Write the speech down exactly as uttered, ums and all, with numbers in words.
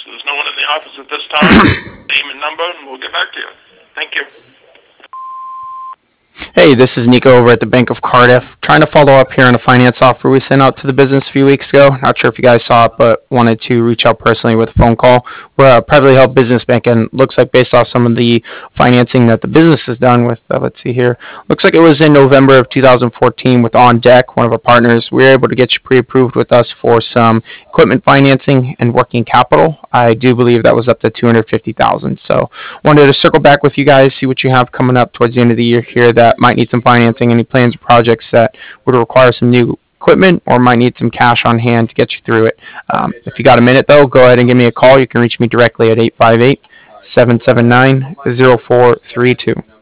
There's no one in the office at this time. Name and number, and we'll get back to you. Thank you. Hey, this is Nico over at the Bank of Cardiff. Trying to follow up here on a finance offer we sent out to the business a few weeks ago. Not sure if you guys saw it, but wanted to reach out personally with a phone call. We're a privately held business bank, and looks like based off some of the financing that the business has done with, uh, let's see here, looks like it was in November of two thousand fourteen with On Deck, one of our partners. We were able to get you pre-approved with us for some equipment financing and working capital. I do believe that was up to two hundred fifty thousand dollars. So wanted to circle back with you guys, see what you have coming up towards the end of the year here that might need some financing, any plans or projects that would require some new equipment or might need some cash on hand to get you through it. Um, if you got a minute, though, go ahead and give me a call. You can reach me directly at eight five eight, seven seven nine, zero four three two.